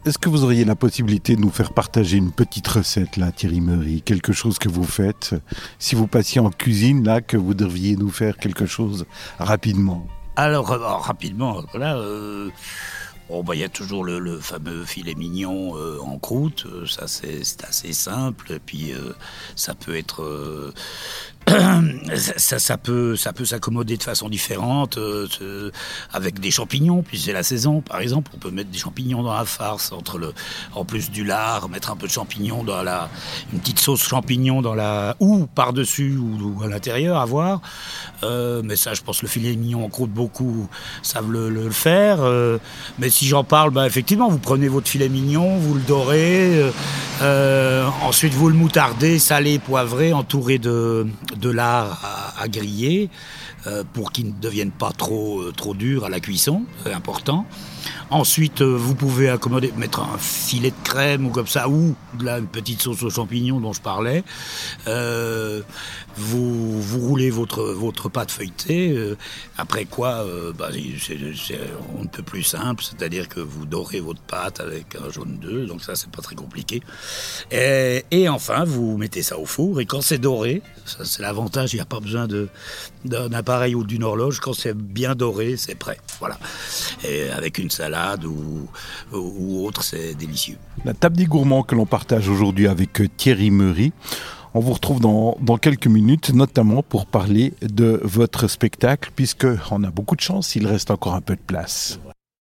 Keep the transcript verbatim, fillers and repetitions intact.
Est-ce que vous auriez la possibilité de nous faire partager une petite recette, là, Thierry Meury, quelque chose que vous faites, si vous passiez en cuisine, là, que vous devriez nous faire quelque chose rapidement? Alors, euh, rapidement, voilà, euh, bon, bah, il y a toujours le, le fameux filet mignon euh, en croûte, euh, ça c'est, c'est assez simple, et puis euh, ça peut être... euh, ça, ça peut, ça peut s'accommoder de façon différente, euh, euh, avec des champignons, puis c'est la saison, par exemple, on peut mettre des champignons dans la farce, entre le, en plus du lard, mettre un peu de champignons dans la, une petite sauce champignons dans la, ou par-dessus, ou, ou à l'intérieur, à voir. Euh, mais ça, je pense, le filet mignon en croûte, beaucoup savent le, le, le faire. Euh, mais si j'en parle, bah, effectivement, vous prenez votre filet mignon, vous le dorez, euh, euh, ensuite vous le moutardez, salé, poivré, entouré de de lard à, à griller euh, pour qu'il ne devienne pas trop, euh, trop dur à la cuisson, c'est important. Ensuite, euh, vous pouvez accommoder, mettre un filet de crème ou comme ça, ou de la une petite sauce aux champignons dont je parlais. Euh, vous, vous roulez votre, votre pâte feuilletée, euh, après quoi, euh, bah, c'est, c'est un peu plus simple, c'est-à-dire que vous dorez votre pâte avec un jaune d'œuf, donc ça, c'est pas très compliqué. Et, et enfin, vous mettez ça au four, et quand c'est doré, ça, c'est l'avantage, il n'y a pas besoin de, d'un appareil ou d'une horloge, quand c'est bien doré, c'est prêt. Voilà. Et avec une salade ou, ou autre, c'est délicieux. La table des gourmands que l'on partage aujourd'hui avec Thierry Meury. On vous retrouve dans, dans quelques minutes, notamment pour parler de votre spectacle, puisqu'on a beaucoup de chance, il reste encore un peu de place.